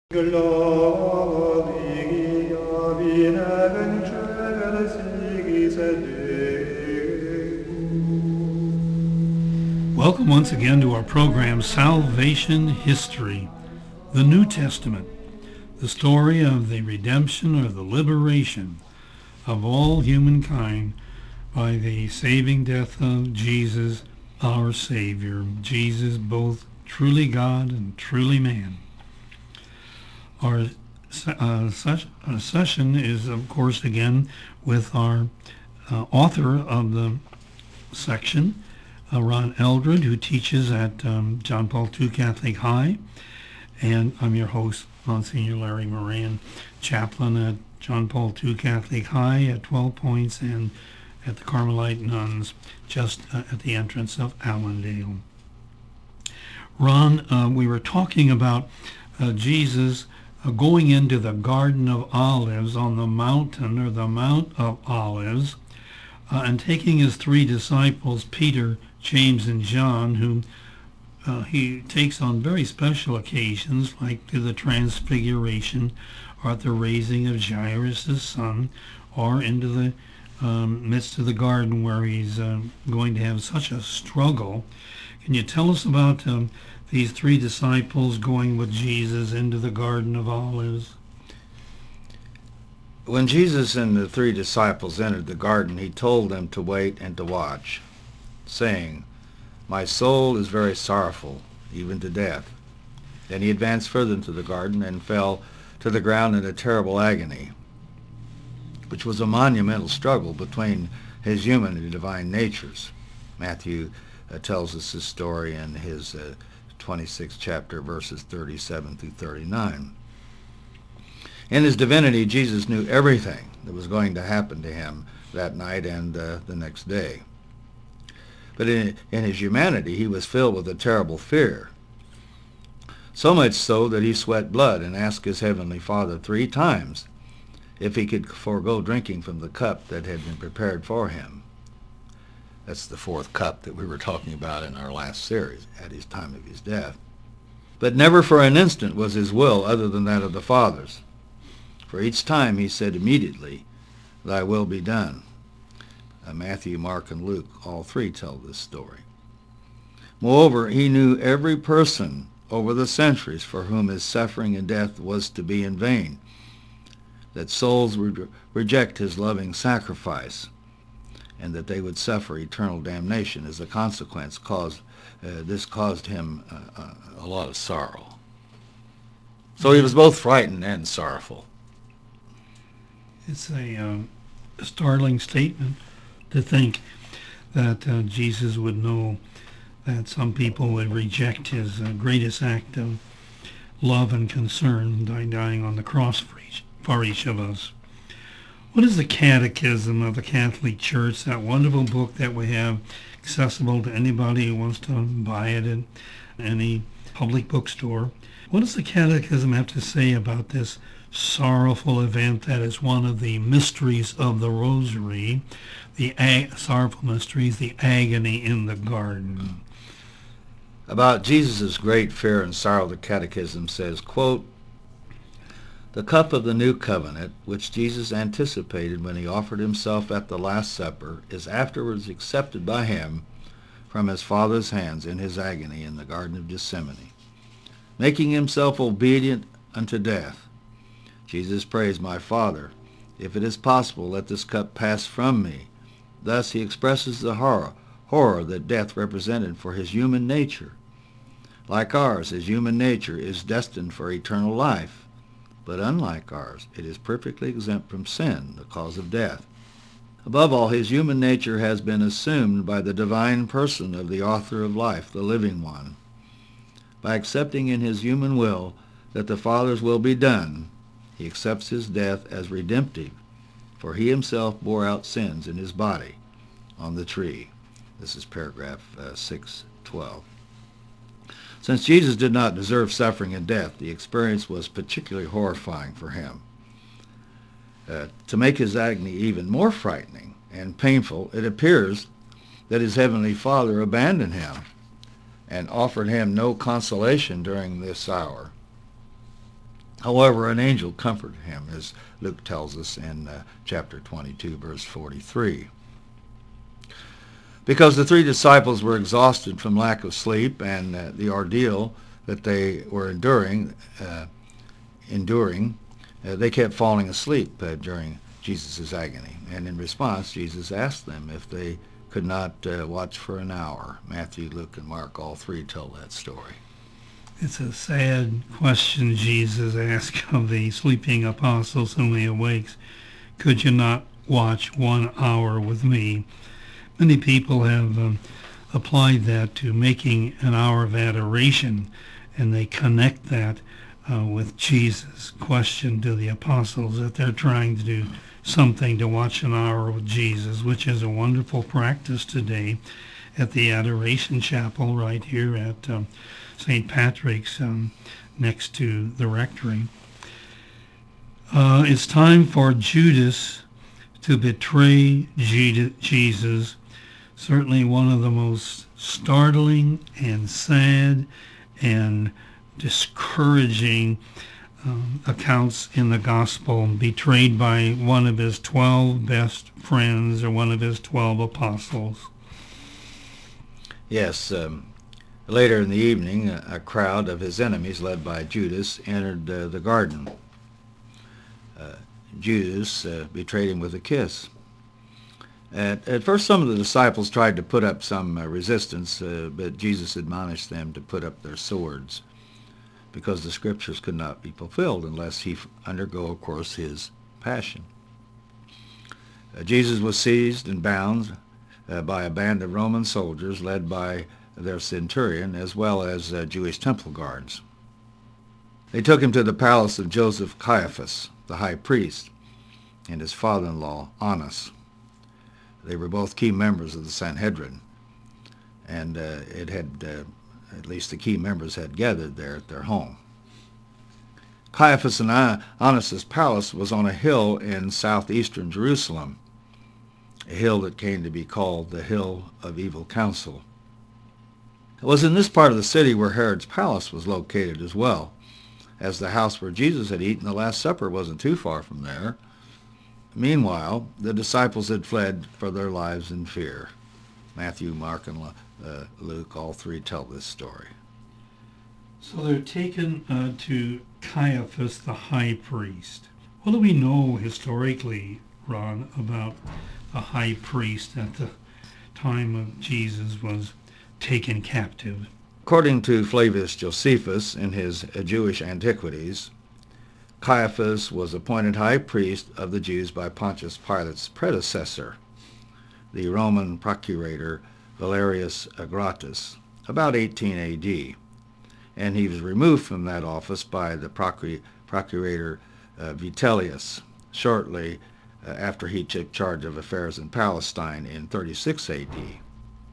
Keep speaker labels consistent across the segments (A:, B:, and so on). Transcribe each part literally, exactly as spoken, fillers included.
A: Welcome once again to our program, Salvation History, the New Testament, the story of the redemption or the liberation of all humankind by the saving death of Jesus, our Savior. Jesus, both truly God and truly man. Our uh, session is, of course, again with our uh, author of the section, uh, Ron Eldred, who teaches at um, John Paul the Second Catholic High, and I'm your host, Monsignor Larry Moran, chaplain at John Paul the Second Catholic High at twelve Points and at the Carmelite Nuns just uh, at the entrance of Allendale. Ron, uh, we were talking about uh, Jesus Uh, going into the Garden of Olives on the mountain, or the Mount of Olives, uh, and taking his three disciples, Peter, James, and John, who uh, he takes on very special occasions, like to the Transfiguration, or at the raising of Jairus' son, or into the um, midst of the garden where he's uh, going to have such a struggle. Can you tell us about um, these three disciples going with Jesus into the Garden of Olives?
B: When Jesus and the three disciples entered the garden, he told them to wait and to watch, saying, "My soul is very sorrowful, even to death." Then he advanced further into the garden and fell to the ground in a terrible agony, which was a monumental struggle between his human and divine natures. Matthew uh, tells us this story in his uh, twenty-sixth chapter, verses thirty-seven through thirty-nine. In his divinity, Jesus knew everything that was going to happen to him that night and uh, the next day. But in, in his humanity, he was filled with a terrible fear, so much so that he sweat blood and asked his heavenly Father three times if he could forego drinking from the cup that had been prepared for him. That's the fourth cup that we were talking about in our last series, at his time of his death. But never for an instant was his will other than that of the Father's. For each time he said immediately, "Thy will be done." Uh, Matthew, Mark, and Luke, all three tell this story. Moreover, he knew every person over the centuries for whom his suffering and death was to be in vain, that souls would reject his loving sacrifice, and that they would suffer eternal damnation as a consequence. Caused, uh, this caused him uh, uh, a lot of sorrow. So he was both frightened and sorrowful.
A: It's a uh, startling statement to think that uh, Jesus would know that some people would reject his uh, greatest act of love and concern by dying on the cross for each, for each of us. What is the Catechism of the Catholic Church, that wonderful book that we have accessible to anybody who wants to buy it at any public bookstore? What does the Catechism have to say about this sorrowful event that is one of the mysteries of the Rosary, the ag- sorrowful mysteries, the agony in the garden?
B: About Jesus' great fear and sorrow, the Catechism says, quote, "The cup of the new covenant, which Jesus anticipated when he offered himself at the Last Supper, is afterwards accepted by him from his Father's hands in his agony in the Garden of Gethsemane. Making himself obedient unto death, Jesus prays, 'My Father, if it is possible, let this cup pass from me.' Thus he expresses the horror, horror that death represented for his human nature. Like ours, his human nature is destined for eternal life, but unlike ours, it is perfectly exempt from sin, the cause of death. Above all, his human nature has been assumed by the divine person of the author of life, the living one. By accepting in his human will that the Father's will be done, he accepts his death as redemptive, for he himself bore out sins in his body on the tree." This is paragraph uh, six twelve. Since Jesus did not deserve suffering and death, the experience was particularly horrifying for him. Uh, to make his agony even more frightening and painful, it appears that his heavenly Father abandoned him and offered him no consolation during this hour. However, an angel comforted him, as Luke tells us in uh, chapter twenty-two, verse forty-three. Because the three disciples were exhausted from lack of sleep and uh, the ordeal that they were enduring, uh, enduring, uh, they kept falling asleep uh, during Jesus' agony. And in response, Jesus asked them if they could not uh, watch for an hour. Matthew, Luke, and Mark, all three tell that story.
A: It's a sad question Jesus asked of the sleeping apostles whom he awakes. Could you not watch one hour with me? Many people have um, applied that to making an hour of adoration, and they connect that uh, with Jesus' question to the apostles that they're trying to do something to watch an hour with Jesus, which is a wonderful practice today at the Adoration Chapel right here at um, Saint Patrick's um, next to the rectory. Uh, it's time for Judas to betray Jesus. Certainly one of the most startling and sad and discouraging um, accounts in the gospel, betrayed by one of his twelve best friends or one of his twelve apostles.
B: Yes, um, later in the evening, a, a crowd of his enemies, led by Judas, entered uh, the garden. Uh, Judas uh, betrayed him with a kiss. At, at first, some of the disciples tried to put up some uh, resistance, uh, but Jesus admonished them to put up their swords, because the scriptures could not be fulfilled unless he undergo, of course, his passion. Uh, Jesus was seized and bound uh, by a band of Roman soldiers led by their centurion, as well as uh, Jewish temple guards. They took him to the palace of Joseph Caiaphas, the high priest, and his father-in-law, Annas. They were both key members of the Sanhedrin, and uh, it had, uh, at least the key members had gathered there at their home. Caiaphas and Annas' palace was on a hill in southeastern Jerusalem, a hill that came to be called the Hill of Evil Counsel. It was in this part of the city where Herod's palace was located as well, as the house where Jesus had eaten the Last Supper wasn't too far from there. Meanwhile, the disciples had fled for their lives in fear. Matthew, Mark, and uh, Luke, all three tell this story.
A: So they're taken uh, to Caiaphas, the high priest. What do we know historically, Ron, about the high priest at the time of Jesus was taken captive?
B: According to Flavius Josephus in his Jewish Antiquities, Caiaphas was appointed high priest of the Jews by Pontius Pilate's predecessor, the Roman procurator Valerius Gratus, about eighteen A D, and he was removed from that office by the procur- procurator uh, Vitellius shortly uh, after he took charge of affairs in Palestine in thirty-six A D.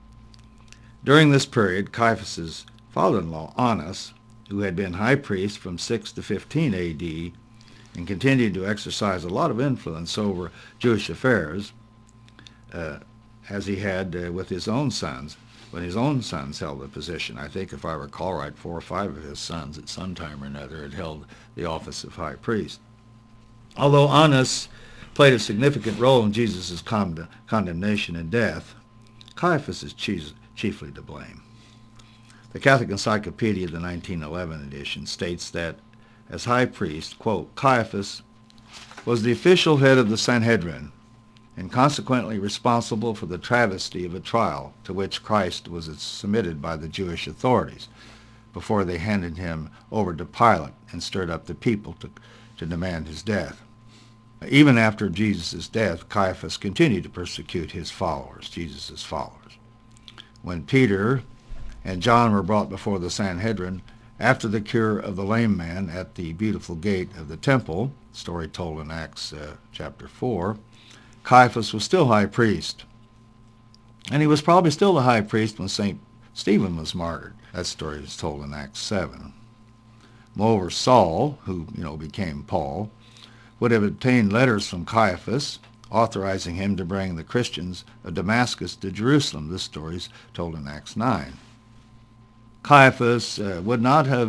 B: During this period, Caiaphas's father-in-law, Annas, who had been high priest from six to fifteen A D and continued to exercise a lot of influence over Jewish affairs, uh, as he had uh, with his own sons, when his own sons held the position. I think, if I recall right, four or five of his sons at some time or another had held the office of high priest. Although Annas played a significant role in Jesus' con- condemnation and death, Caiaphas is chief- chiefly to blame. The Catholic Encyclopedia, the nineteen eleven edition, states that, as high priest, quote, Caiaphas was the official head of the Sanhedrin and consequently responsible for the travesty of a trial to which Christ was submitted by the Jewish authorities before they handed him over to Pilate and stirred up the people to, to demand his death. Even after Jesus' death, Caiaphas continued to persecute his followers, Jesus' followers. When Peter and John were brought before the Sanhedrin after the cure of the lame man at the beautiful gate of the temple, story told in Acts uh, chapter four, Caiaphas was still high priest. And he was probably still the high priest when Saint Stephen was martyred. That story is told in Acts seven. Moreover, Saul, who you know became Paul, would have obtained letters from Caiaphas authorizing him to bring the Christians of Damascus to Jerusalem. This story is told in Acts nine. Caiaphas uh, would not have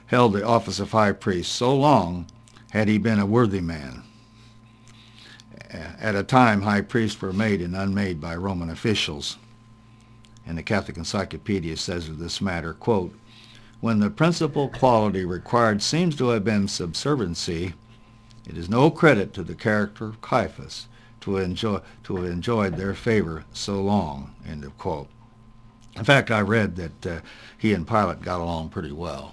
B: held the office of high priest so long had he been a worthy man. At a time, high priests were made and unmade by Roman officials. And the Catholic Encyclopedia says of this matter, quote, "When the principal quality required seems to have been subserviency, it is no credit to the character of Caiaphas to enjoy to have enjoyed their favor so long," end of quote. In fact, I read that uh, he and Pilate got along pretty well.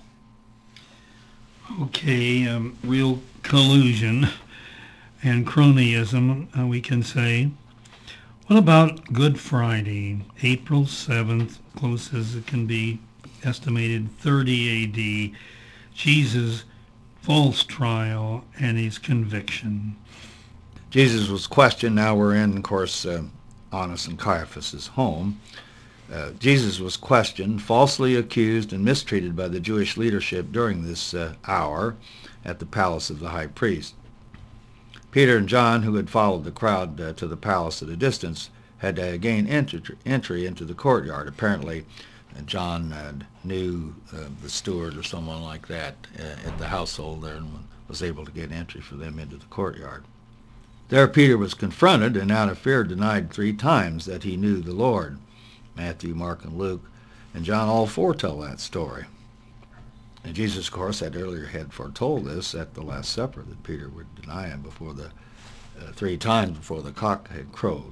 A: Okay, um, real collusion and cronyism, uh, we can say. What about Good Friday, April seventh, close as it can be estimated, thirty A D, Jesus' false trial and his conviction?
B: Jesus was questioned. Now we're in, of course, uh, Annas and Caiaphas' home. Uh, Jesus was questioned, falsely accused, and mistreated by the Jewish leadership during this uh, hour at the palace of the high priest. Peter and John, who had followed the crowd uh, to the palace at a distance, had to gain entry, entry into the courtyard. Apparently, uh, John uh, knew uh, the steward or someone like that uh, at the household there and was able to get entry for them into the courtyard. There Peter was confronted and out of fear denied three times that he knew the Lord. Matthew, Mark, and Luke, and John all four tell that story. And Jesus, of course, had earlier had foretold this at the Last Supper, that Peter would deny him before the uh, three times before the cock had crowed.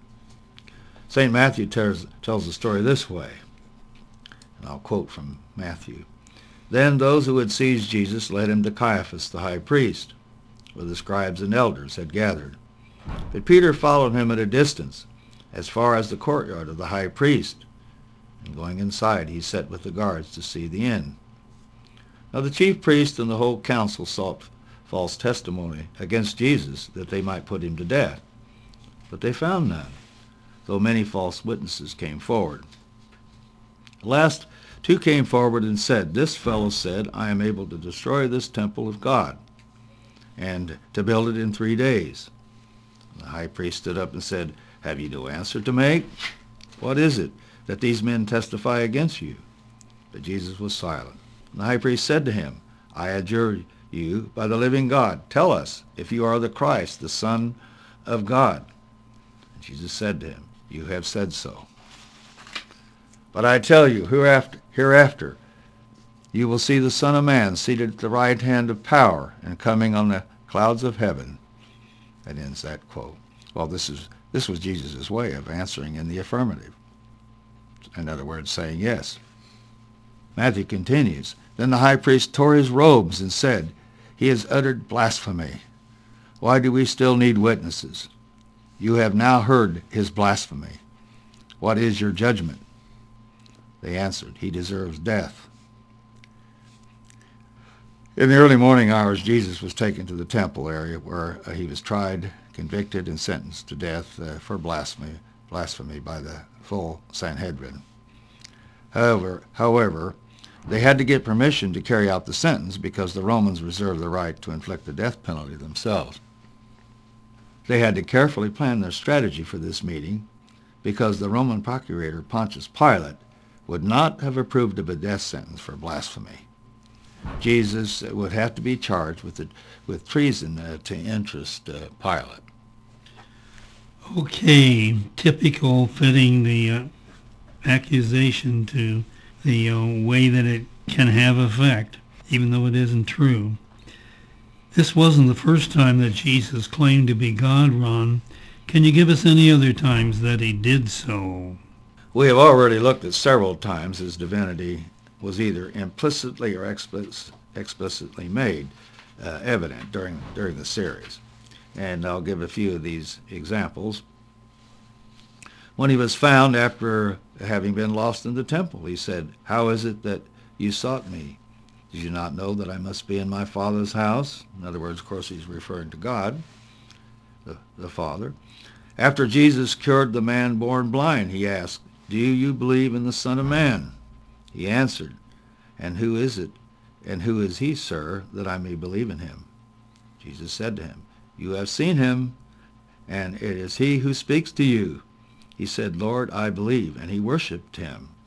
B: Saint Matthew tells, tells the story this way, and I'll quote from Matthew. "Then those who had seized Jesus led him to Caiaphas the high priest, where the scribes and elders had gathered. But Peter followed him at a distance, as far as the courtyard of the high priest, and going inside he sat with the guards to see the end. Now the chief priests and the whole council sought false testimony against Jesus, that they might put him to death. But they found none, though many false witnesses came forward. At last two came forward and said, 'This fellow said, I am able to destroy this temple of God, and to build it in three days.' The high priest stood up and said, 'Have you no answer to make? What is it that these men testify against you?' But Jesus was silent. And the high priest said to him, 'I adjure you by the living God, tell us if you are the Christ, the Son of God.' And Jesus said to him, 'You have said so. But I tell you, hereafter, hereafter you will see the Son of Man seated at the right hand of power and coming on the clouds of heaven.'" That ends that quote. Well, this is this was Jesus' way of answering in the affirmative. In other words, saying yes. Matthew continues, "Then the high priest tore his robes and said, 'He has uttered blasphemy. Why do we still need witnesses? You have now heard his blasphemy. What is your judgment?' They answered, 'He deserves death.'" In the early morning hours, Jesus was taken to the temple area where uh, he was tried, convicted, and sentenced to death uh, for blasphemy, blasphemy by the full Sanhedrin. However, however, they had to get permission to carry out the sentence because the Romans reserved the right to inflict the death penalty themselves. They had to carefully plan their strategy for this meeting because the Roman procurator Pontius Pilate would not have approved of a death sentence for blasphemy. Jesus would have to be charged with the, with treason uh, to interest uh, Pilate.
A: Okay, typical, fitting the uh, accusation to the uh, way that it can have effect, even though it isn't true. This wasn't the first time that Jesus claimed to be God, Ron. Can you give us any other times that he did so?
B: We have already looked at several times his divinity was either implicitly or explic- explicitly made uh, evident during, during the series. And I'll give a few of these examples. When he was found after having been lost in the temple, he said, "How is it that you sought me? Did you not know that I must be in my Father's house?" In other words, of course, he's referring to God, the, the Father. After Jesus cured the man born blind, he asked, "Do you believe in the Son of Man?" He answered, "And who is it, and who is he, sir, that I may believe in him?" Jesus said to him, "You have seen him, and it is he who speaks to you." He said, "Lord, I believe," and he worshipped him.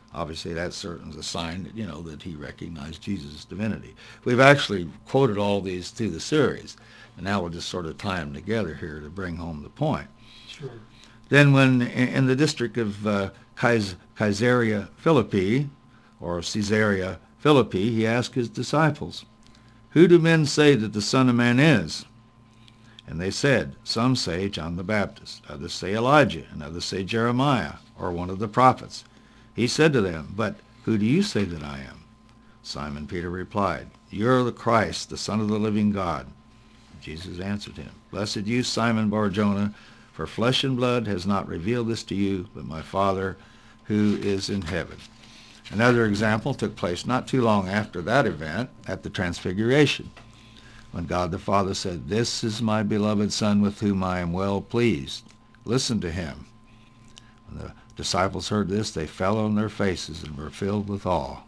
B: Obviously, that certainly is a sign that, you know, that he recognized Jesus' divinity. We've actually quoted all these through the series, and now we'll just sort of tie them together here to bring home the point.
A: Sure.
B: Then when in the district of uh, Caesarea Philippi, or Caesarea Philippi, he asked his disciples, "Who do men say that the Son of Man is?" And they said, "Some say John the Baptist, others say Elijah, and others say Jeremiah, or one of the prophets." He said to them, "But who do you say that I am?" Simon Peter replied, "You are the Christ, the Son of the living God." Jesus answered him, "Blessed you, Simon Bar-Jonah, for flesh and blood has not revealed this to you, but my Father who is in heaven." Another example took place not too long after that event, at the Transfiguration, when God the Father said, "This is my beloved Son with whom I am well pleased. Listen to him." When the disciples heard this, they fell on their faces and were filled with awe.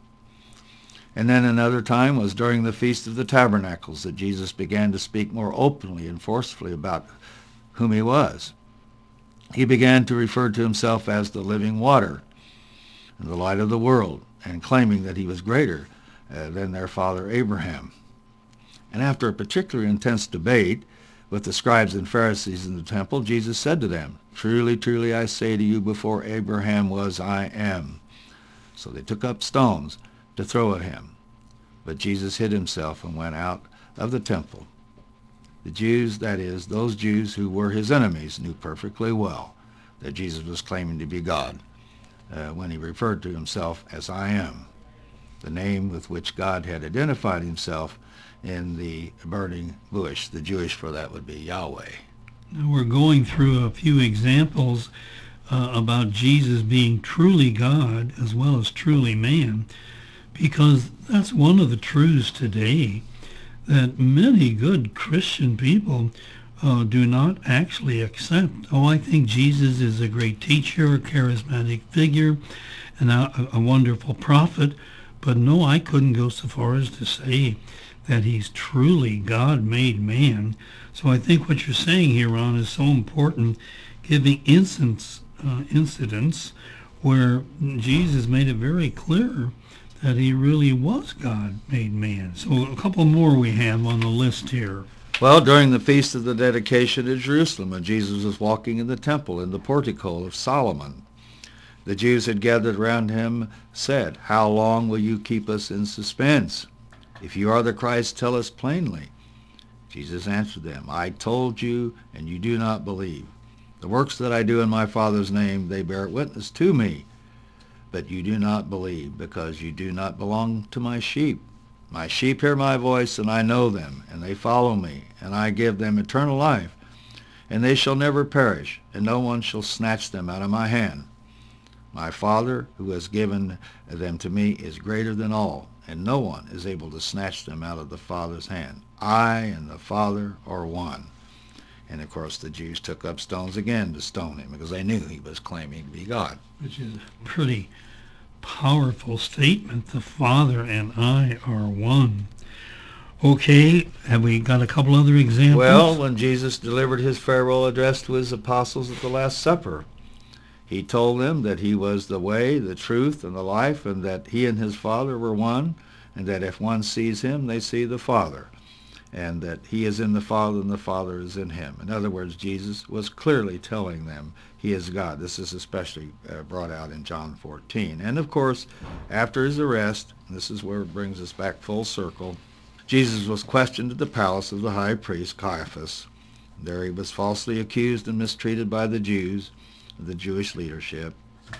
B: And then another time was during the Feast of the Tabernacles that Jesus began to speak more openly and forcefully about whom he was. He began to refer to himself as the living water and the light of the world, and claiming that he was greater uh, than their father Abraham. And after a particularly intense debate with the scribes and Pharisees in the temple, Jesus said to them, "Truly, truly, I say to you, before Abraham was, I am." So they took up stones to throw at him. But Jesus hid himself and went out of the temple. The Jews, that is, those Jews who were his enemies, knew perfectly well that Jesus was claiming to be God uh, when he referred to himself as I am, the name with which God had identified himself in the burning bush. The Jewish for that would be Yahweh.
A: Now we're going through a few examples uh, about Jesus being truly God as well as truly man, because that's one of the truths today, that many good Christian people uh, do not actually accept. Oh, I think Jesus is a great teacher, a charismatic figure, and a, a wonderful prophet, but no, I couldn't go so far as to say that he's truly God made man. So I think what you're saying here, Ron, is so important, giving instance, uh, incidents where Jesus made it very clear that he really was God made man. So a couple more we have on the list here.
B: Well, during the Feast of the Dedication at Jerusalem, when Jesus was walking in the temple in the portico of Solomon, the Jews had gathered around him, said, "How long will you keep us in suspense? If you are the Christ, tell us plainly." Jesus answered them, "I told you, and you do not believe. The works that I do in my Father's name, they bear witness to me. But you do not believe, because you do not belong to my sheep. My sheep hear my voice, and I know them, and they follow me, and I give them eternal life, and they shall never perish, and no one shall snatch them out of my hand. My Father, who has given them to me, is greater than all, and no one is able to snatch them out of the Father's hand. I and the Father are one." And of course the Jews took up stones again to stone him, because they knew he was claiming to be God.
A: Which is a pretty powerful statement. The Father and I are one. Okay, have we got a couple other examples?
B: Well, when Jesus delivered his farewell address to his apostles at the Last Supper, he told them that he was the way, the truth, and the life, and that he and his Father were one, and that if one sees him, they see the Father, and that he is in the Father and the Father is in him. In other words, Jesus was clearly telling them he is God. This is especially uh, brought out in John fourteen. And of course, after his arrest, and this is where it brings us back full circle, Jesus was questioned at the palace of the high priest Caiaphas. There he was falsely accused and mistreated by the Jews, the Jewish leadership.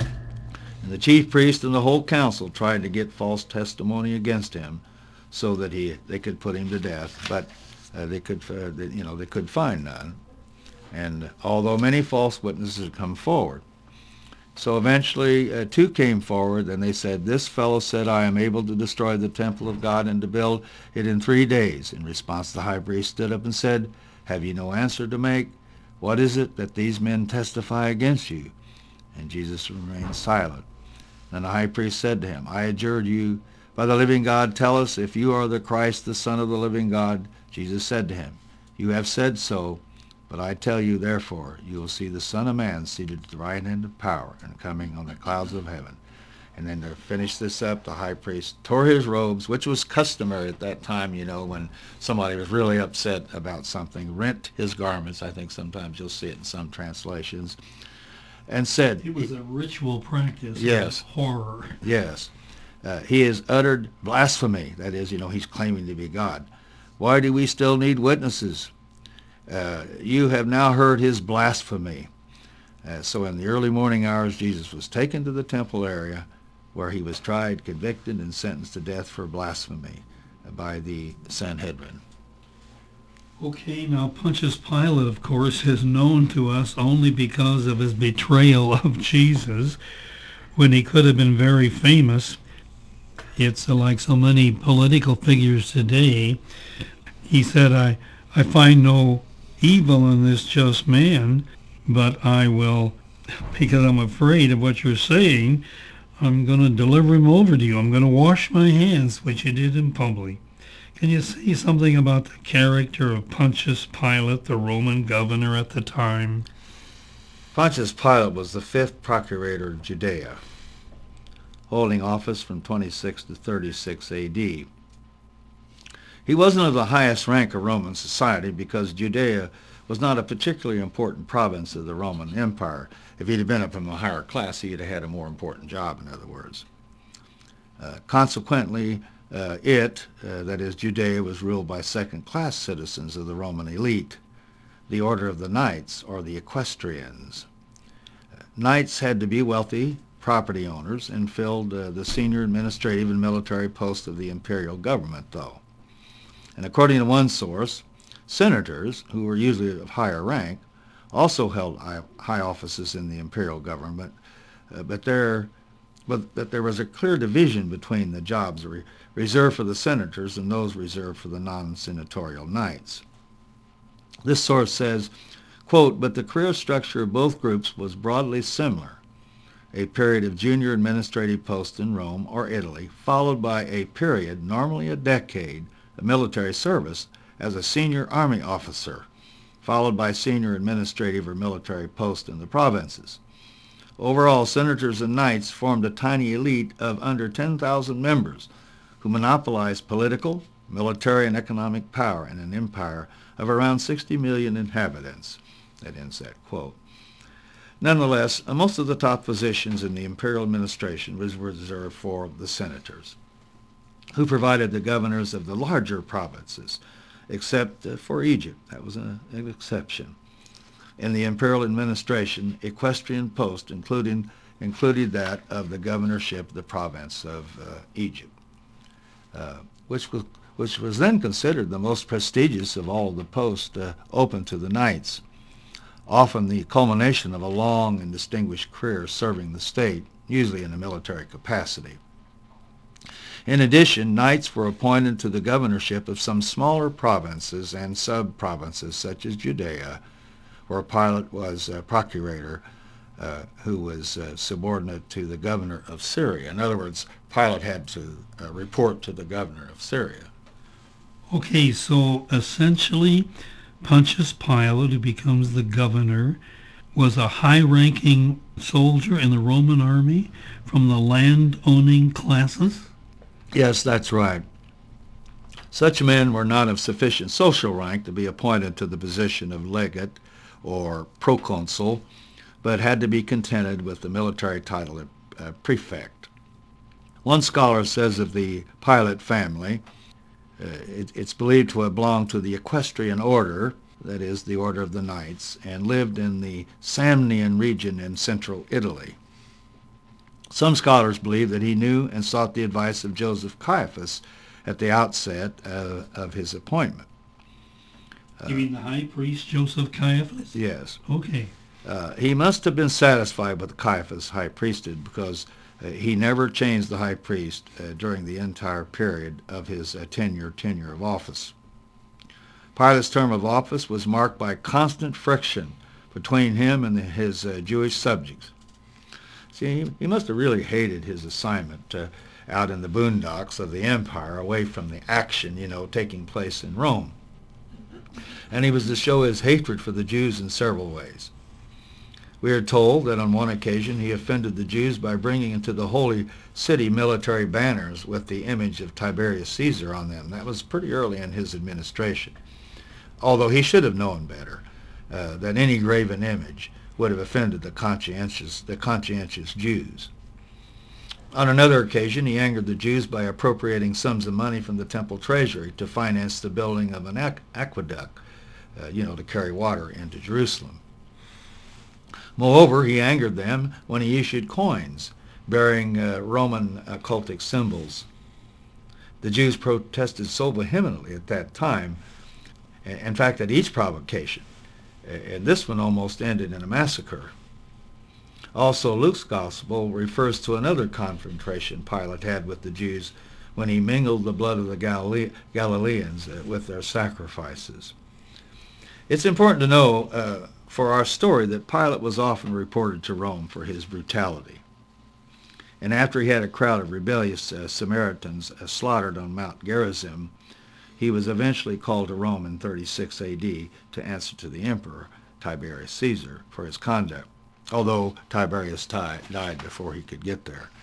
B: And the chief priest and the whole council tried to get false testimony against him so that he they could put him to death, but uh, they could uh, they, you know they could find none. And although many false witnesses had come forward, so eventually uh, two came forward, and they said, "This fellow said, I am able to destroy the temple of God and to build it in three days." In response, the high priest stood up and said, "Have you no answer to make? What is it that these men testify against you?" And Jesus remained silent. Then the high priest said to him, "I adjure you, by the living God, tell us if you are the Christ, the Son of the living God." Jesus said to him, "You have said so, but I tell you, therefore, you will see the Son of Man seated at the right hand of power and coming on the clouds of heaven." And then to finish this up, the high priest tore his robes, which was customary at that time, you know, when somebody was really upset about something, rent his garments. I think sometimes you'll see it in some translations. And said,
A: It was a ritual practice.
B: Yes.
A: Of horror.
B: Yes. Uh, he has uttered blasphemy. That is, you know, he's claiming to be God. Why do we still need witnesses? Uh, you have now heard his blasphemy. Uh, so in the early morning hours, Jesus was taken to the temple area where he was tried, convicted, and sentenced to death for blasphemy by the Sanhedrin.
A: Okay, now Pontius Pilate, of course, is known to us only because of his betrayal of Jesus when he could have been very famous. It's uh, like so many political figures today. He said, I, I find no evil in this just man, but I will, because I'm afraid of what you're saying, I'm going to deliver him over to you. I'm going to wash my hands, which he did in public. Can you say something about the character of Pontius Pilate, the Roman governor at the time?
B: Pontius Pilate was the fifth procurator of Judea, holding office from twenty-six to thirty-six A D. He wasn't of the highest rank of Roman society because Judea was not a particularly important province of the Roman Empire. If he'd have been up from a higher class, he'd have had a more important job, in other words. Uh, consequently, uh, it, uh, that is, Judea, was ruled by second-class citizens of the Roman elite, the order of the knights, or the equestrians. Uh, knights had to be wealthy property owners and filled uh, the senior administrative and military posts of the imperial government, though. And according to one source, senators, who were usually of higher rank, also held high offices in the imperial government, uh, but, there, but that there was a clear division between the jobs re reserved for the senators and those reserved for the non-senatorial knights. This source says, quote, but the career structure of both groups was broadly similar. A period of junior administrative posts in Rome or Italy, followed by a period, normally a decade, of military service as a senior army officer, followed by senior administrative or military posts in the provinces. Overall, senators and knights formed a tiny elite of under ten thousand members who monopolized political, military, and economic power in an empire of around sixty million inhabitants. That ends that quote. Nonetheless, most of the top positions in the imperial administration was reserved for the senators, who provided the governors of the larger provinces, except uh, for Egypt. That was a, an exception. In the imperial administration, equestrian posts including, included that of the governorship of the province of uh, Egypt, uh, which, was, which was then considered the most prestigious of all the posts uh, open to the knights, often the culmination of a long and distinguished career serving the state, usually in a military capacity. In addition, knights were appointed to the governorship of some smaller provinces and sub-provinces, such as Judea, where Pilate was a procurator, uh, who was uh, subordinate to the governor of Syria. In other words, Pilate had to uh, report to the governor of Syria.
A: Okay, so essentially, Pontius Pilate, who becomes the governor, was a high-ranking soldier in the Roman army from the land-owning classes?
B: Yes, that's right. Such men were not of sufficient social rank to be appointed to the position of legate or proconsul, but had to be contented with the military title of uh, prefect. One scholar says of the Pilate family, uh, it, it's believed to have belonged to the equestrian order, that is, the order of the knights, and lived in the Samnian region in central Italy. Some scholars believe that he knew and sought the advice of Joseph Caiaphas at the outset uh, of his appointment.
A: You mean the high priest Joseph Caiaphas?
B: Yes.
A: Okay.
B: Uh, he must have been satisfied with Caiaphas' high priesthood because uh, he never changed the high priest uh, during the entire period of his uh, tenure, tenure of office. Pilate's term of office was marked by constant friction between him and the, his uh, Jewish subjects. See, he, he must have really hated his assignment uh, out in the boondocks of the empire, away from the action, you know, taking place in Rome. And he was to show his hatred for the Jews in several ways. We are told that on one occasion he offended the Jews by bringing into the holy city military banners with the image of Tiberius Caesar on them. That was pretty early in his administration, although he should have known better, uh, that any graven image would have offended the conscientious, the conscientious Jews. On another occasion, he angered the Jews by appropriating sums of money from the temple treasury to finance the building of an aqu- aqueduct, uh, you know, to carry water into Jerusalem. Moreover, he angered them when he issued coins bearing uh, Roman occultic symbols. The Jews protested so vehemently at that time, in fact, at each provocation, and this one almost ended in a massacre. Also, Luke's gospel refers to another confrontation Pilate had with the Jews when he mingled the blood of the Galile- Galileans uh, with their sacrifices. It's important to know uh, for our story that Pilate was often reported to Rome for his brutality. And after he had a crowd of rebellious uh, Samaritans uh, slaughtered on Mount Gerizim, he was eventually called to Rome in thirty-six A D to answer to the emperor, Tiberius Caesar, for his conduct, although Tiberius died before he could get there.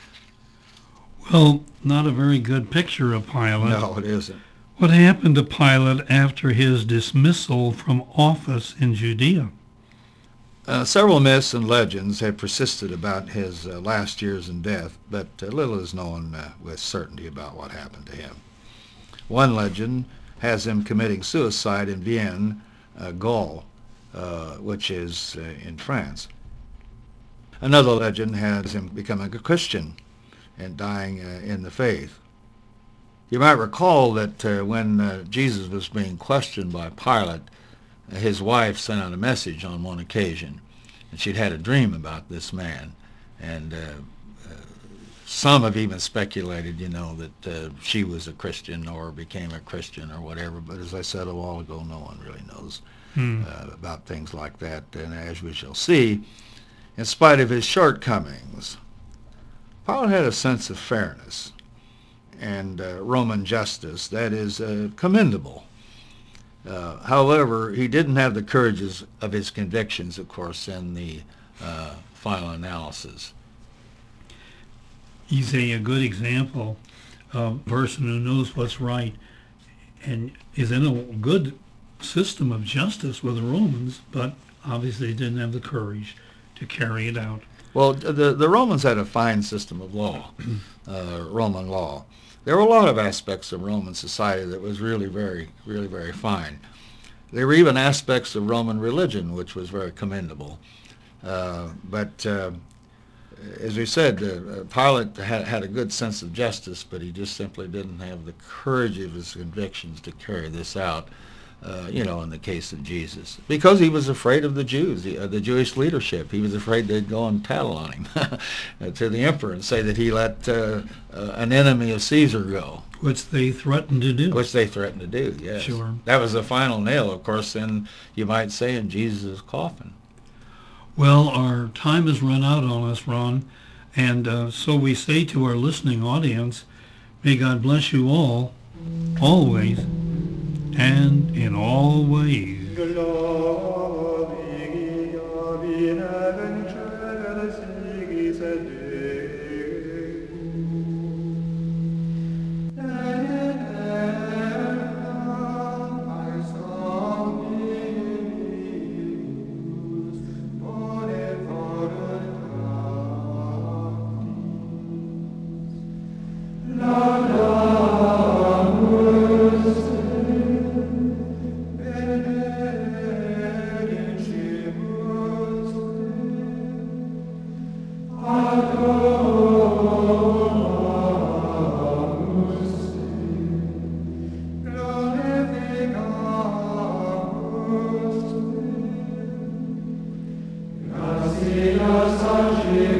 A: Well, not a very good picture of Pilate.
B: No, it isn't.
A: What happened to Pilate after his dismissal from office in Judea?
B: Uh, several myths and legends have persisted about his uh, last years and death, but uh, little is known uh, with certainty about what happened to him. One legend has him committing suicide in Vienne, uh, Gaul, uh, which is uh, in France. Another legend has him becoming a Christian and dying uh, in the faith. You might recall that uh, when uh, Jesus was being questioned by Pilate, uh, his wife sent out a message on one occasion, and she'd had a dream about this man. And uh, uh, some have even speculated, you know, that uh, she was a Christian or became a Christian or whatever. But as I said a while ago, no one really knows
A: Hmm.
B: uh, about things like that. And as we shall see, in spite of his shortcomings, Pilate had a sense of fairness and uh, Roman justice that is uh, commendable. Uh, however, he didn't have the courage of his convictions, of course, in the uh, final analysis.
A: He's a, a good example of a person who knows what's right and is in a good system of justice with the Romans, but obviously didn't have the courage to carry it out.
B: Well, the, the Romans had a fine system of law, uh, Roman law. There were a lot of aspects of Roman society that was really very, really very fine. There were even aspects of Roman religion which was very commendable. Uh, but uh, as we said, uh, Pilate had, had a good sense of justice, but he just simply didn't have the courage of his convictions to carry this out. Uh, you know, in the case of Jesus, because he was afraid of the Jews, the, uh, the Jewish leadership. He was afraid they'd go and tattle on him to the emperor and say that he let uh, uh, an enemy of Caesar go.
A: Which they threatened to do.
B: Which they threatened to do, yes.
A: Sure.
B: That was the final nail, of course, in, you might say, in Jesus' coffin.
A: Well, our time has run out on us, Ron, and uh, so we say to our listening audience, may God bless you all, always, and in all ways.
C: Gracias a